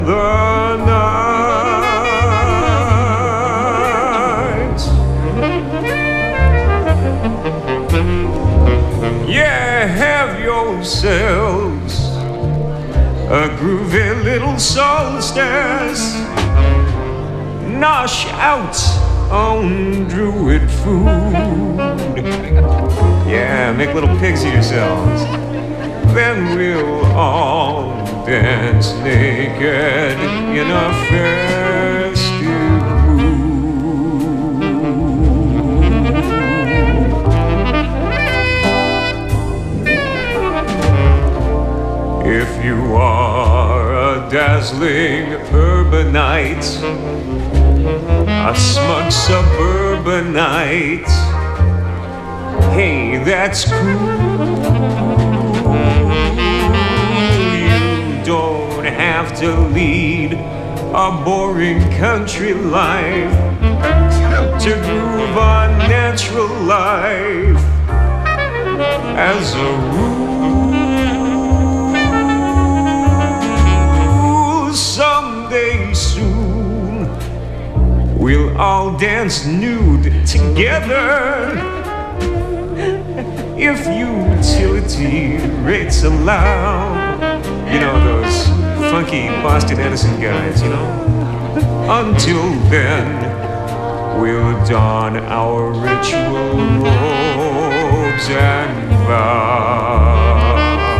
the night. Yeah, have yourselves a groovy little solstice. Nosh out on druid food. Yeah, make little pigs of yourselves. Then we'll all dance naked in a festive mood. If you are a dazzling urbanite, a smug suburbanite, hey, that's cool. You don't have to lead a boring country life to groove on natural life. As a rule, someday soon we'll all dance nude together, if utility rates allow. You know, those funky Boston Edison guys, you know? Until then, we'll don our ritual robes and vow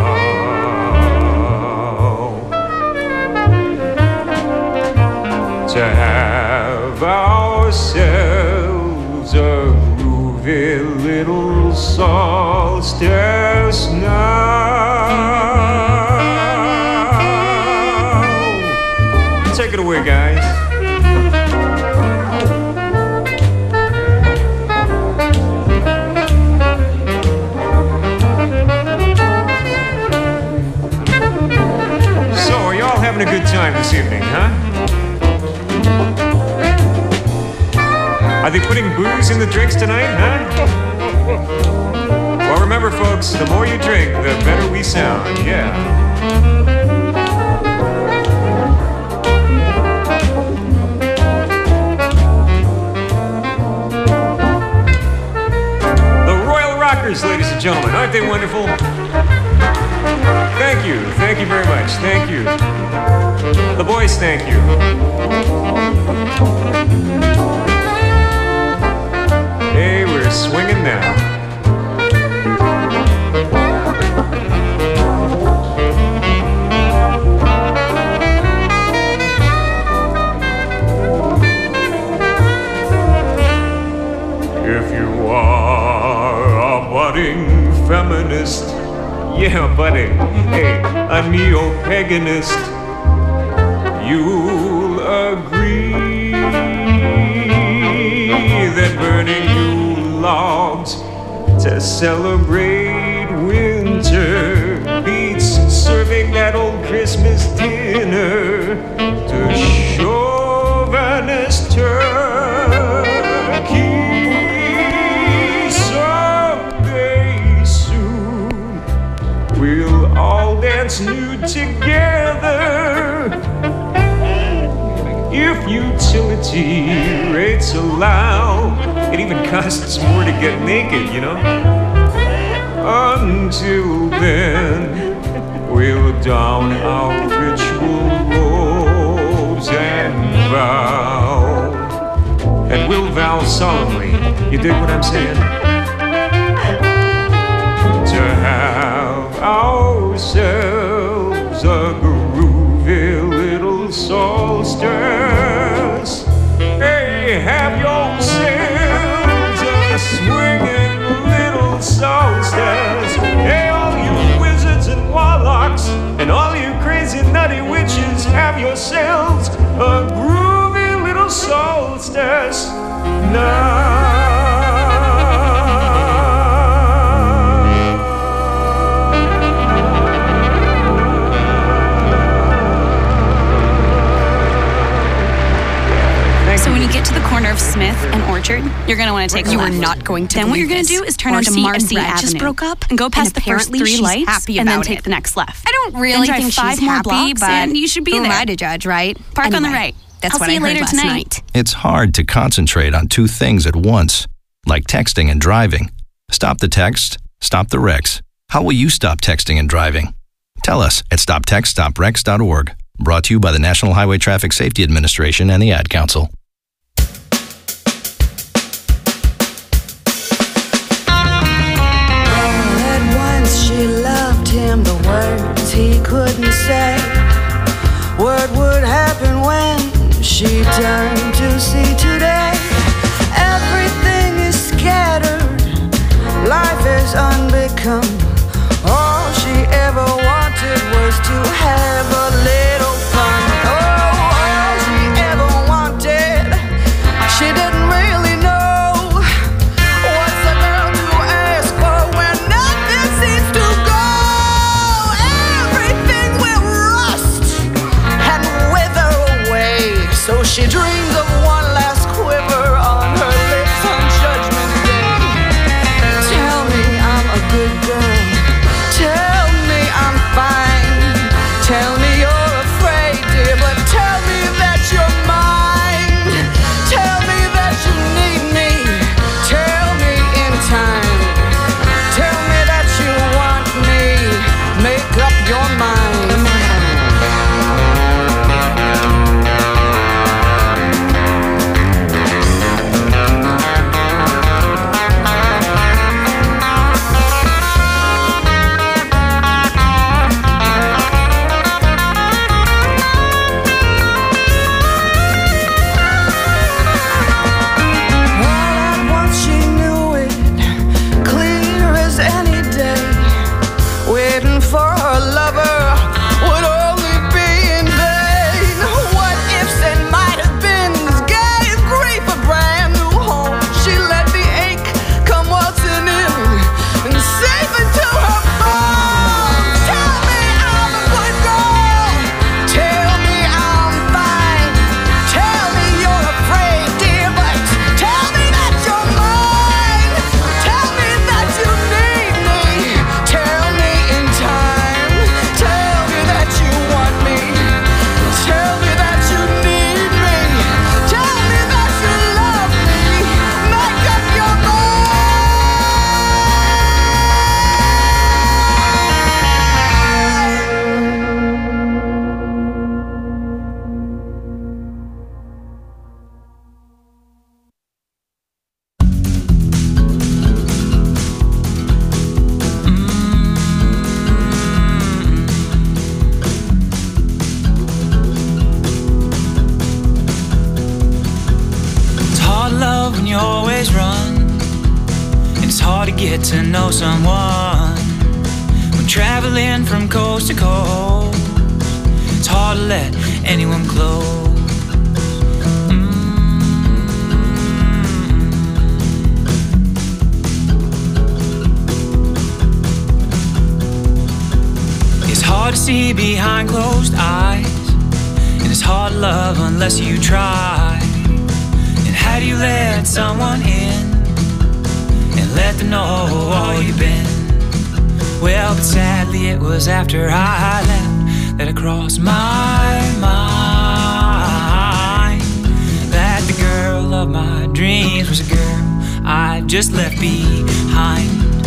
to have ourselves a groovy little solstice now. Take it away, guys. So, are y'all having a good time this evening, huh? Are they putting booze in the drinks tonight, huh? Well, remember, folks, the more you drink, the better we sound, yeah. The Royal Rockers, ladies and gentlemen, aren't they wonderful? Thank you very much, thank you. The boys, thank you. Hey, we're swinging now. If you are a budding feminist, yeah, buddy, hey, a neo-paganist, you'll agree that burning you logs to celebrate winter beats serving that old Christmas dinner to chauvinist turkey. Someday soon we'll all dance nude together, if utility rates allow. It even costs more to get naked, you know? Until then, we'll don our ritual robes and vow. And we'll vow solemnly, you dig what I'm saying? To have ourselves a groovy little solstice. Hey, have yourselves a swinging little solstice. Hey, all you wizards and warlocks and all you crazy nutty witches, have yourselves a groovy little solstice now. So when you get to the corner of Smith and Orchard, you're going to want to take a left. You are not going to. Then what you're going to do is turn onto Marcy Avenue. Just broke up and go past the first 3 lights and then take the next left. I don't really then think drive 5 she's more happy, blocks but and you should be who there. am I to judge, right? Park on the right. That's I'll what see I you heard later last tonight. night. It's hard to concentrate on 2 things at once, like texting and driving. Stop the text, stop the wrecks. How will you stop texting and driving? Tell us at stoptextstoprex.org. Brought to you by the National Highway Traffic Safety Administration and the Ad Council. She loved him, the words he couldn't say. What would happen when she turned to see today? Everything is scattered, life is unbecome. All she ever wanted was to have a little fun. Oh, all she ever wanted, she didn't really know. What's a girl to ask for when nothing seems to go? Everything will rust and wither away. So she dreams of one last quiver on her lips on Judgment Day. Tell me I'm a good girl. Tell me I'm fine. Tell me you're afraid, dear, but tell me that you're mine. Tell me that you need me. Tell me in time. Tell me that you want me. Make up your mind. Get to know someone when traveling from coast to coast. It's hard to let anyone close. It's hard to see behind closed eyes, and it's hard to love unless you try. And how do you let someone in and let them know all you've been? Well, but sadly it was after I left that it crossed my mind that the girl of my dreams was a girl I just left behind.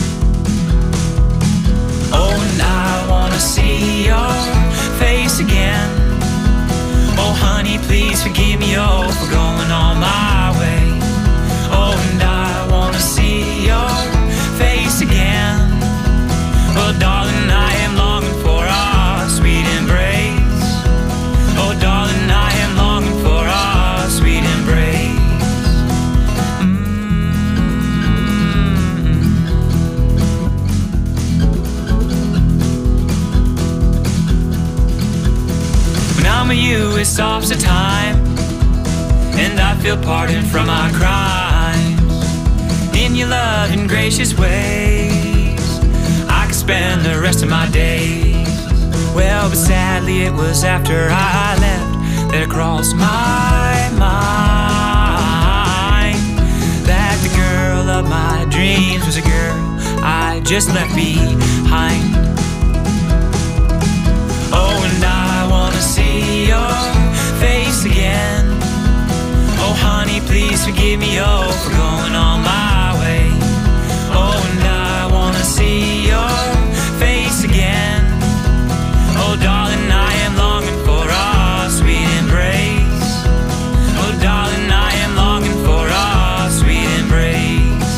Oh, and I wanna see your face again. Oh, honey, please forgive me, oh, for going on my way. Oh, and I wanna see your face again. Oh, darling, I am longing for our sweet embrace. Oh, darling, I am longing for our sweet embrace. When I'm with you, it stops the time, and I feel pardoned from my crimes. In your loving, gracious ways, I could spend the rest of my days. Well, but sadly it was after I left that it crossed my mind just left behind. Oh, and I wanna see your face again. Oh, honey, please forgive me, oh, for going on my way. Oh, and I wanna see your face again. Oh, darling, I am longing for our sweet embrace. Oh, darling, I am longing for our sweet embrace.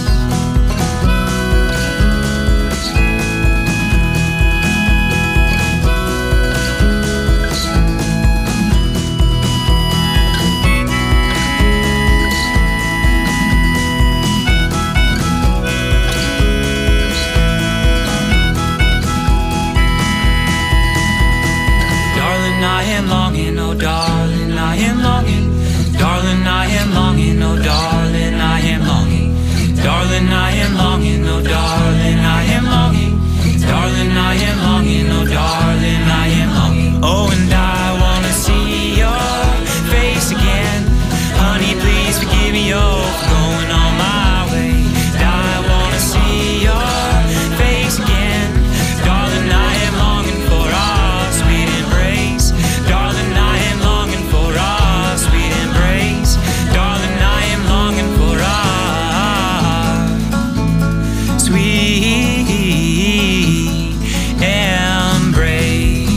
I am longing, oh darling, I am longing. Darling, I am longing, oh darling, I am longing. Darling, I am longing, oh darling, I am longing. Darling, I am longing, oh darling, I am longing. Oh, and I wanna see your face again. Honey, please forgive me, oh, for going on my way. I wanna see your face again. Darling, I am longing for our sweet embrace. Darling, I am longing for our sweet embrace. Darling, I am longing for our sweet embrace.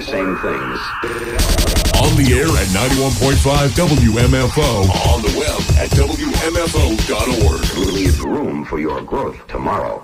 same things. On the air at 91.5 WMFO. On the web at WMFO.org. Leave room for your growth tomorrow.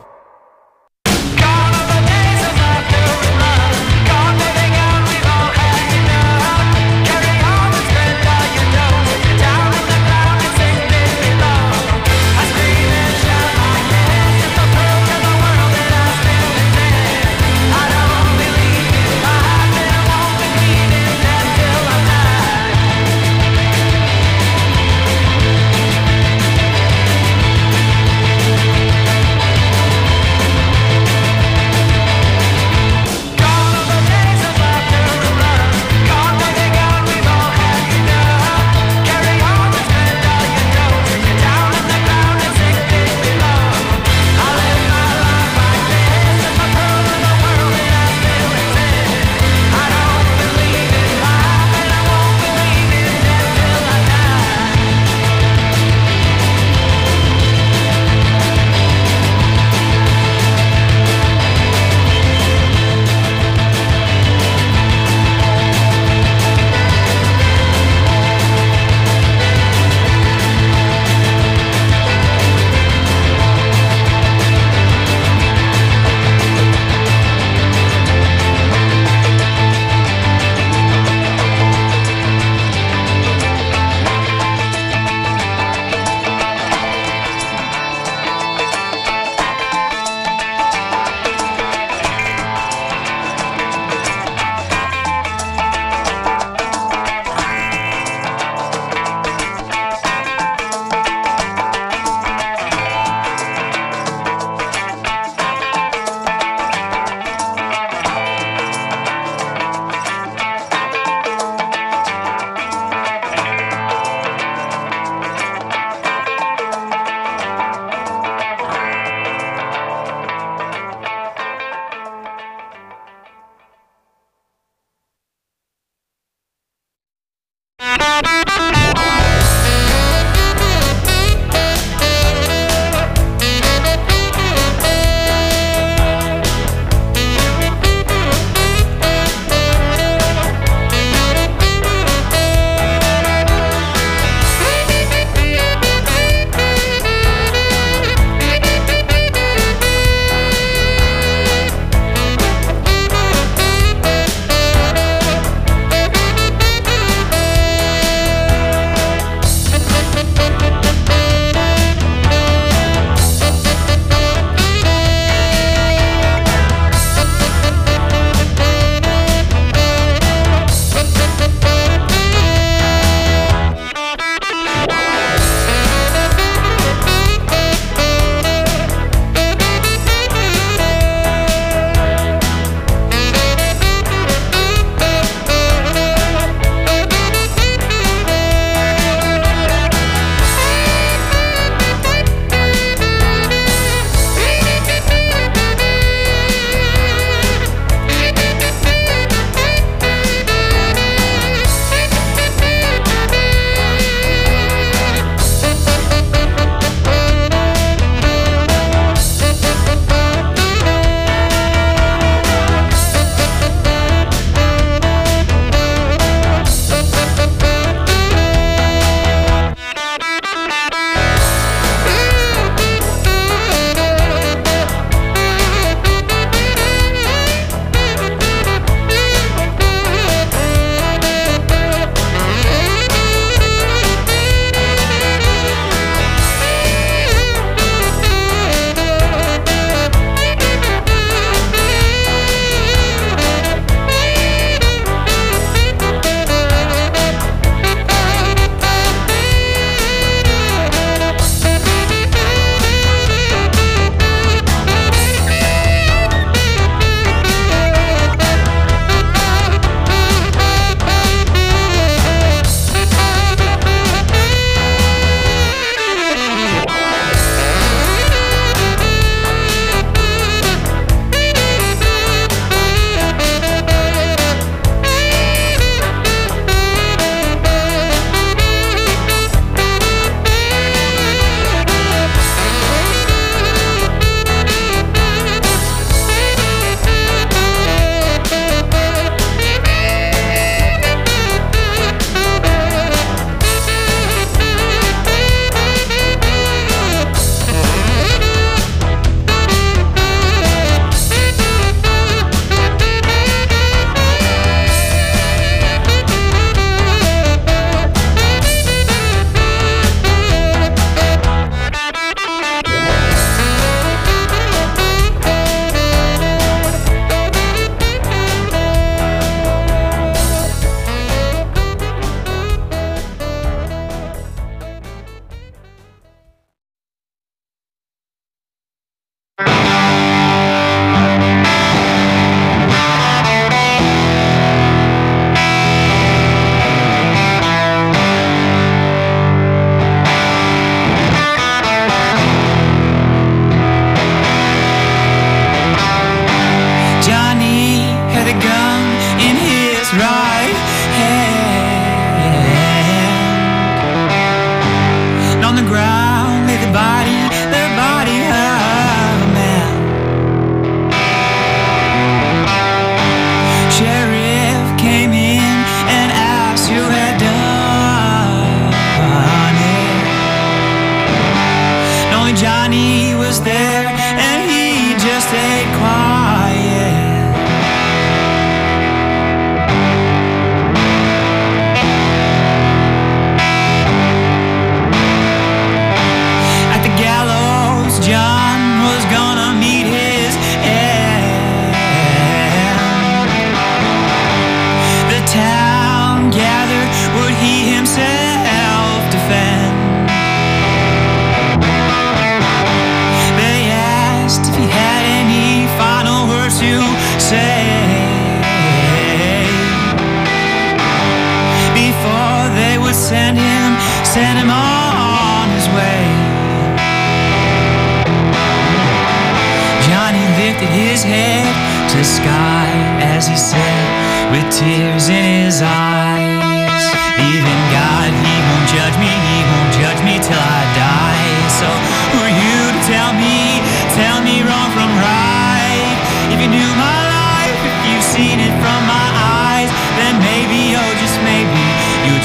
sky as he said, with tears in his eyes, even God, he won't judge me till I die. So who are you to tell me wrong from right? If you knew my life, if you've seen it from my eyes, then maybe, oh just maybe, you'll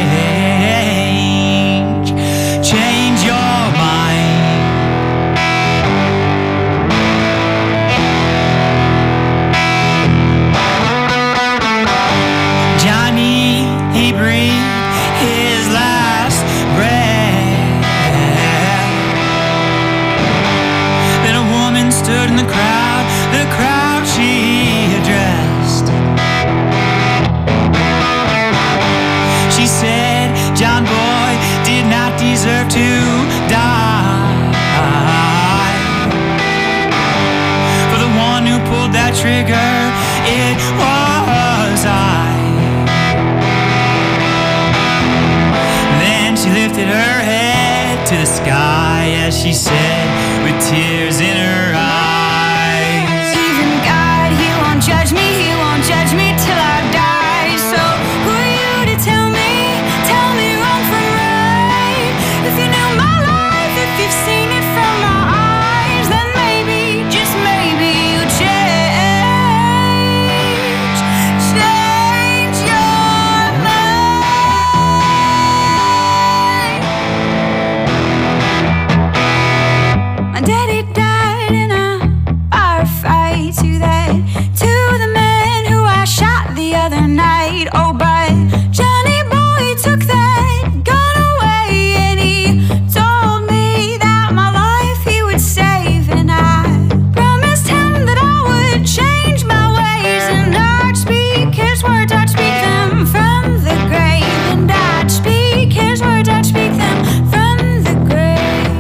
change your mind. Johnny, he breathed his last breath. Then a woman stood in the crowd she addressed. She said, John Boy did not deserve to die. For the one who pulled that trigger, it was I. Then she lifted her head to the sky as she said, with tears in her eyes, even God, he won't judge me till I die. So who are you to tell me wrong from right? If you knew my life, if you've seen it from my eyes, then maybe, just maybe, you'll change your mind. My daddy died in a firefight to the man who I shot the other night. Oh, but Johnny Boy took that gun away, and he told me that my life he would save, and I promised him that I would change my ways, and I'd speak his words, I'd speak them from the grave, and I'd speak his words, I'd speak them from the grave.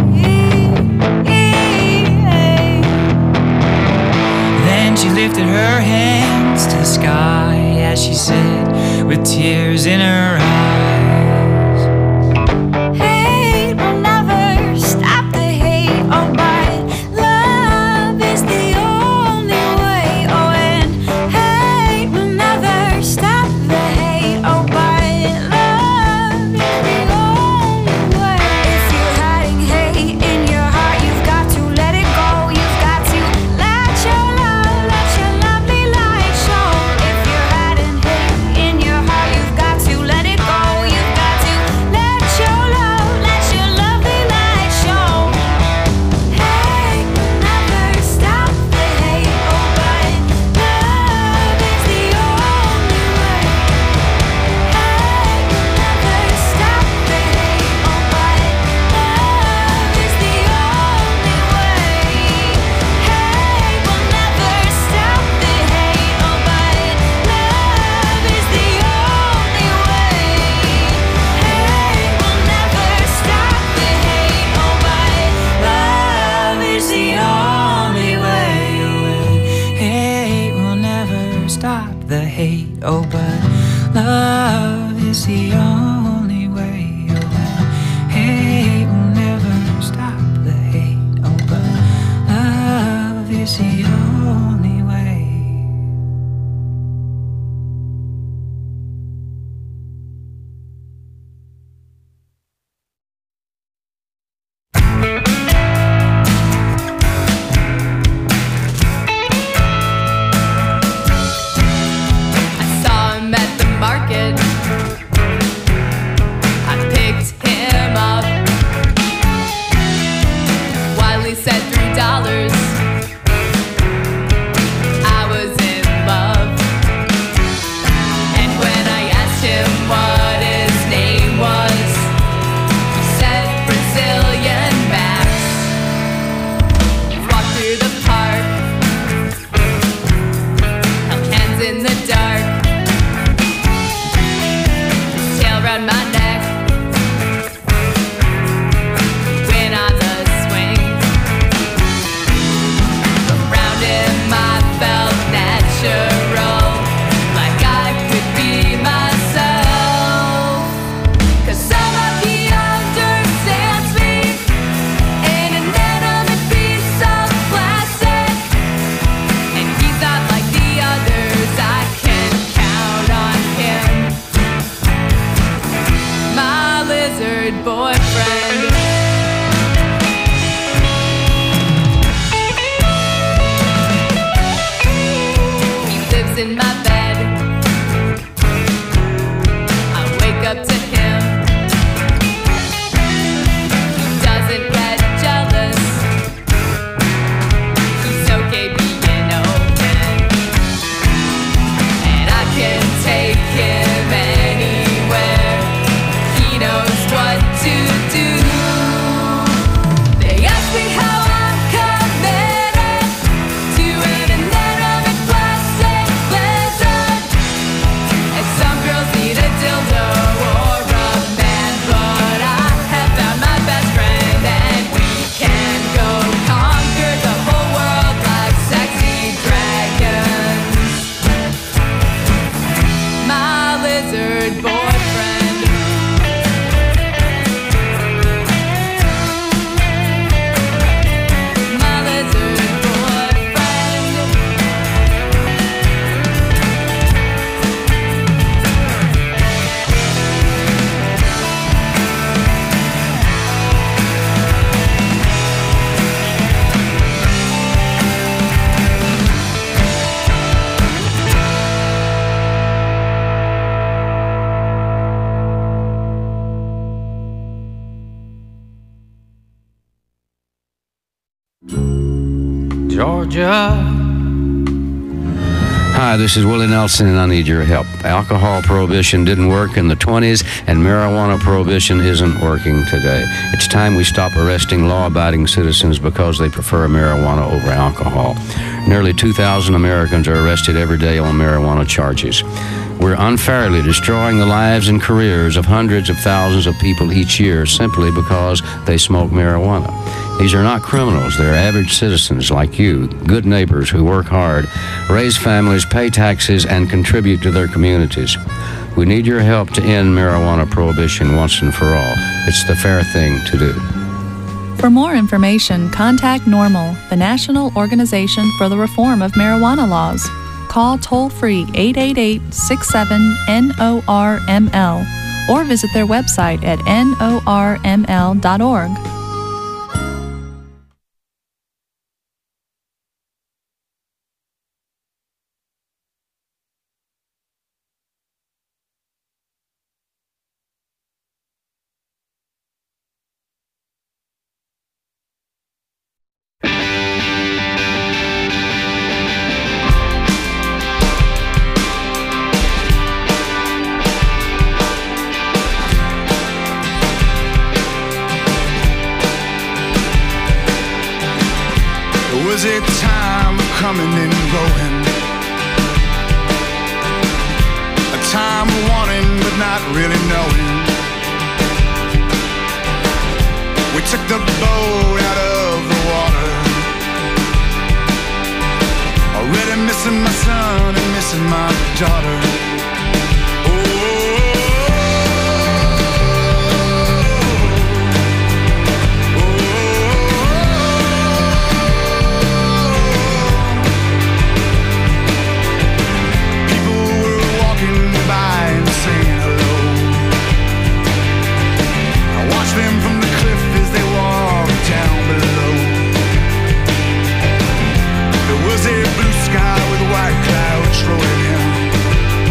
Then she lifted her hands to the sky as she said, with tears in her eyes, Hate will never stop the hate, oh, but love is the only way. Oh, and hate will never stop the hate, oh, but love is the only way. If you're hiding hate in your heart, you've got to let it go. You've got to let your lovely light show. If you're hiding hate in your heart, you've got to let it go. You've got to let your lovely light show. Hate will never stop the hate, oh, but love is the only way. Hate will never stop the hate, oh, but love is the only way. Hate will never stop the hate, oh, but love is the only way. Hate will never stop the hate, oh, but love is the only way. hate will never stop the hate, oh but love is the only way. Hate will never stop the hate, oh but love is the only way. I saw him at the market. I picked him up. Wiley said $3. I was in love. And when I asked him what his name was, he said Brazilian Max. Walked through the park, held hands in the dark. Tail round my neck, went on the swing. Around him I felt natural, like I could be myself. 'Cause somehow he understands me in an inanimate piece of plastic. And he's not lizard boyfriend. My lizard boyfriend. Georgia. Hi, this is Willie Nelson, and I need your help. Alcohol prohibition didn't work in the 20s, and marijuana prohibition isn't working today. It's time we stop arresting law-abiding citizens because they prefer marijuana over alcohol. Nearly 2,000 Americans are arrested every day on marijuana charges. We're unfairly destroying the lives and careers of hundreds of thousands of people each year simply because they smoke marijuana. These are not criminals. They're average citizens like you, good neighbors who work hard, raise families, pay taxes, and contribute to their communities. We need your help to end marijuana prohibition once and for all. It's the fair thing to do. For more information, contact NORML, the National Organization for the Reform of Marijuana Laws. Call toll-free 888-67-NORML or visit their website at norml.org. Was it time of coming and going? A time of wanting but not really knowing. We took the boat out of the water. Already missing my son and missing my daughter. Sky with white clouds rolling in.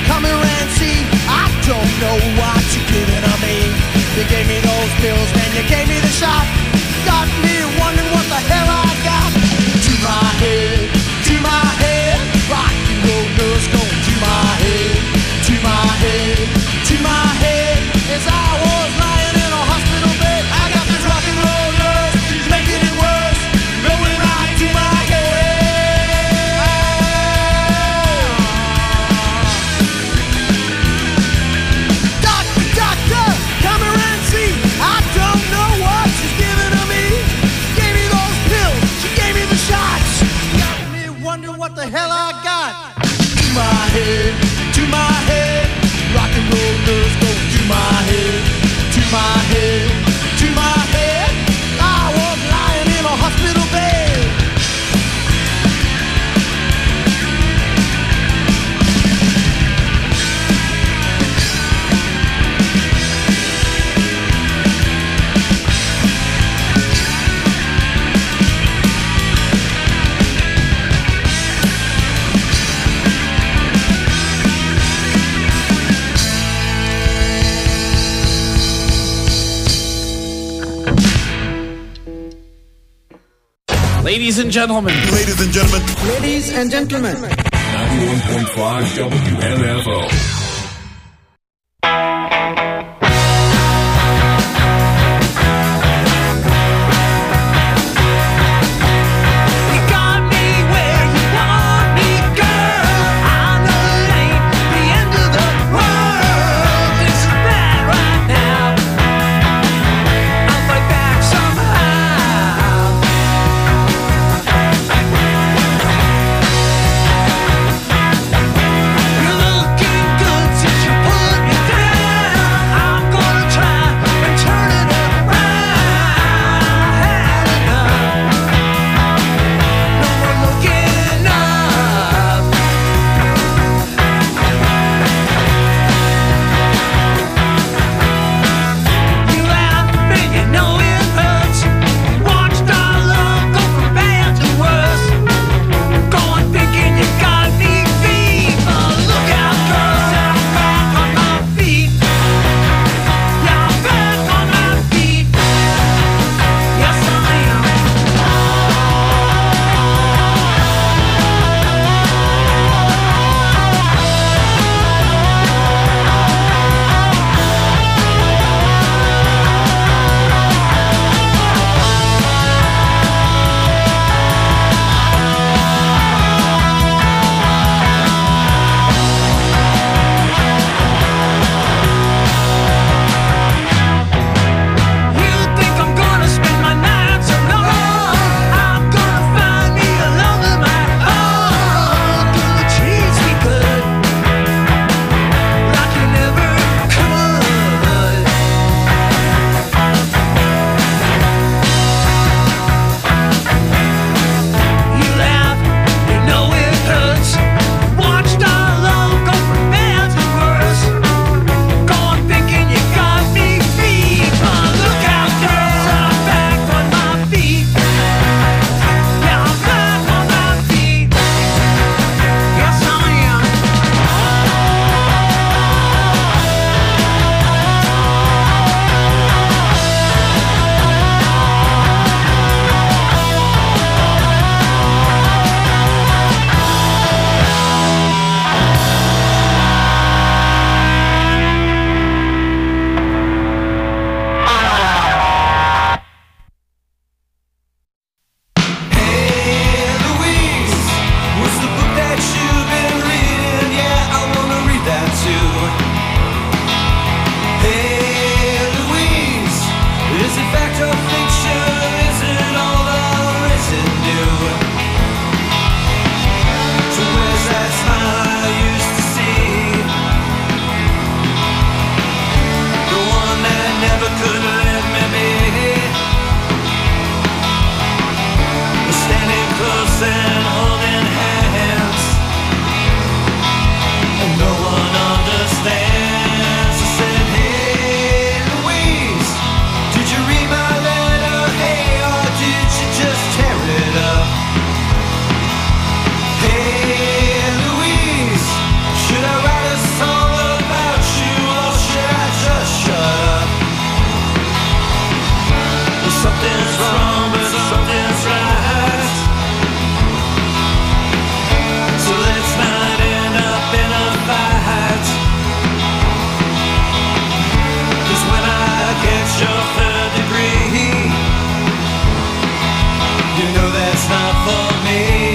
come here and see. I don't know what you're giving to me. You gave me those pills, man, you gave me the shot. Got me wondering what the hell I got. To my head, rock and roll nurse going to my head, to my head, to my head. As I was lying in a hospital bed, I got this rock and roll nurse, she's making it worse, going right to my head. Doctor, doctor, come here and see. I don't know what she's giving to me. Gave me those pills, she gave me the shots. Got me wonder what the hell I got. To my head, rock and roll nurse go to my head, to my head, to my head. I was lying in a hospital bed. Ladies and gentlemen. Ladies and gentlemen. Ladies and gentlemen. 91.5 WMFO. You're looking good. not for me.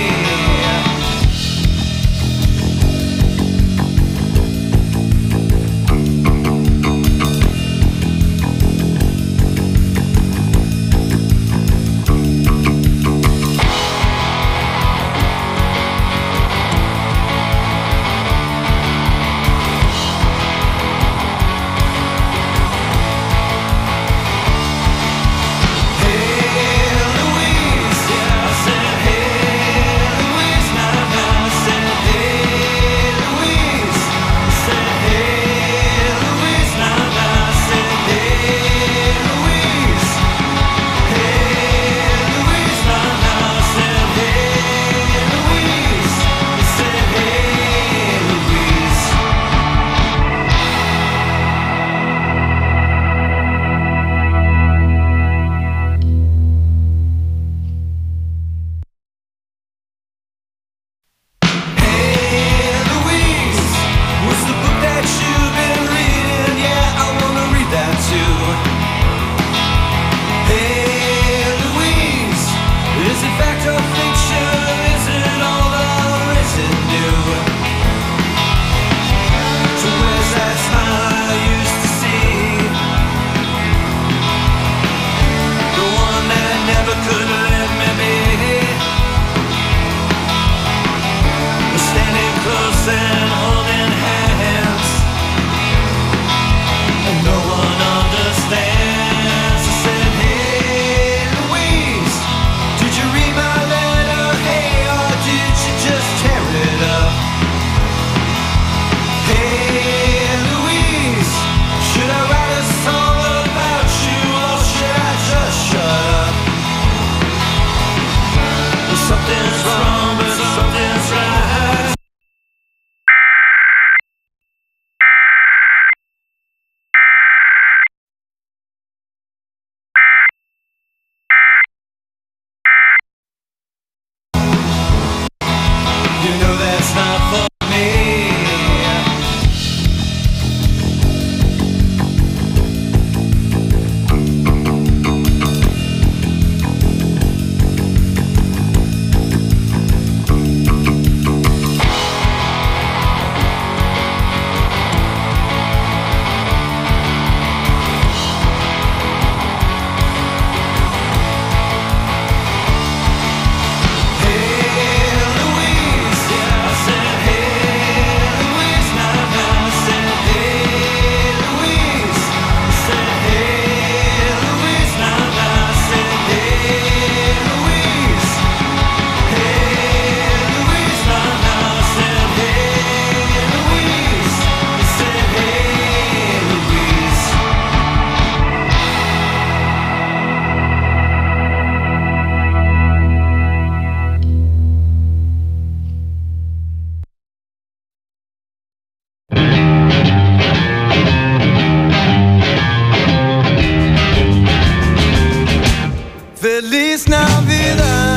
Feliz Navidad,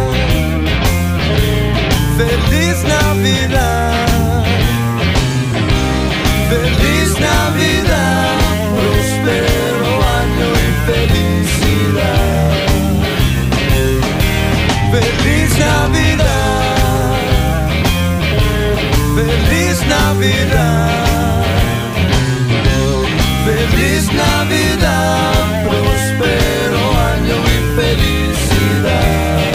Feliz Navidad, Feliz Navidad, próspero año y felicidad. Feliz Navidad, Feliz Navidad, Feliz Navidad, próspero año y felicidad.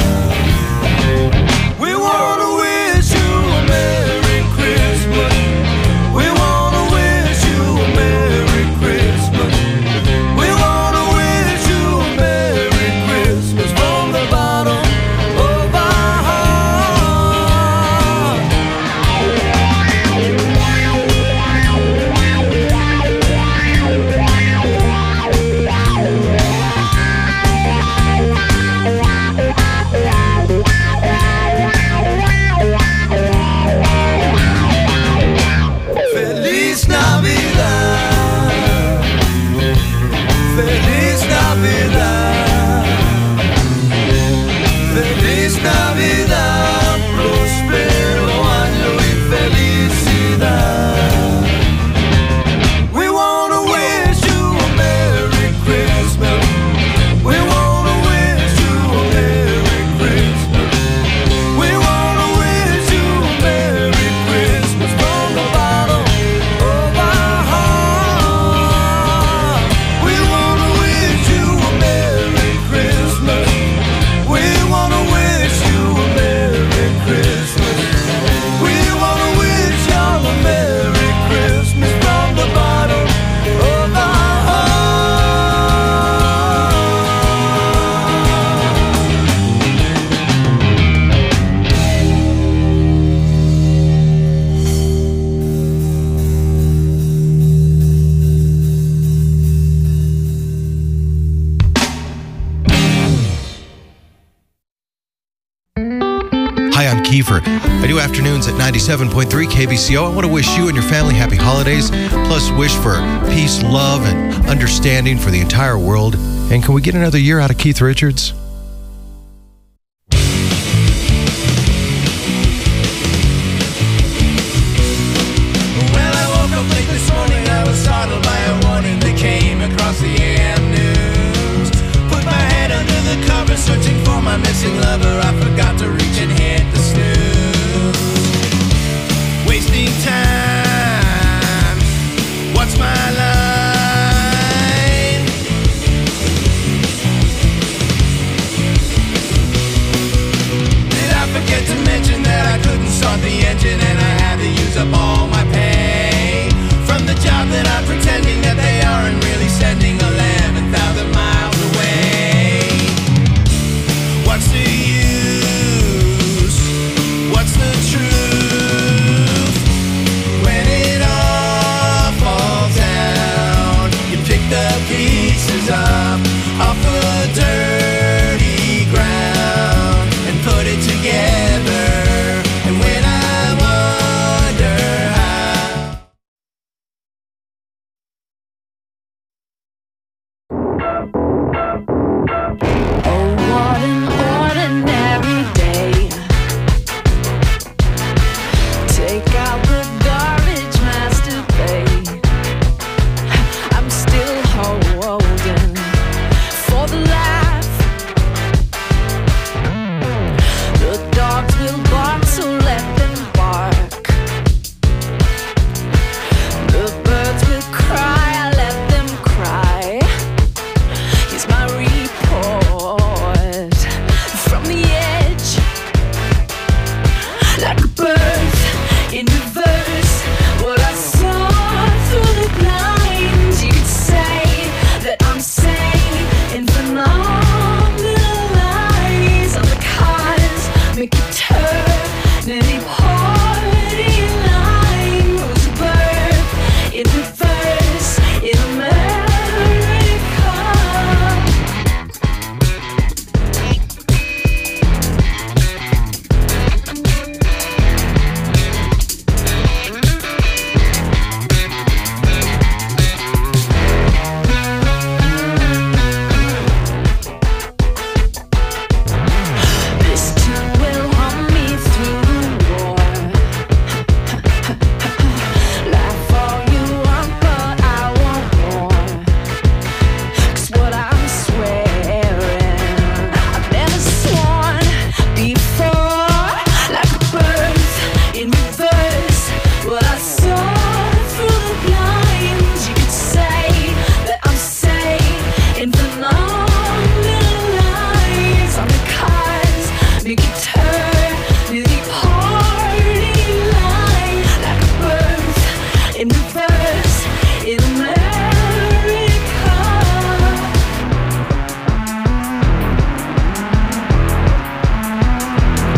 We wanna wish you a Merry Christmas. We wanna wish you a Merry Christmas. We wanna wish you a Merry Christmas from the bottom of our heart. Feliz Navidad, Feliz Navidad, Feliz Navidad, próspero año y felicidad. We wanna wish you a Merry Christmas. We wanna wish you a Merry Christmas. Kiefer. I do afternoons at 97.3 KBCO. I want to wish you and your family happy holidays, plus wish for peace, love, and understanding for the entire world. And can we get another year out of Keith Richards? Well, I woke up late this morning. I was startled by a warning that came across the AM news. Put my head under the covers, searching for my missing lover. I forgot to reach and hit the snooze. Wasting time. What's my line? Did I forget to mention that I couldn't start the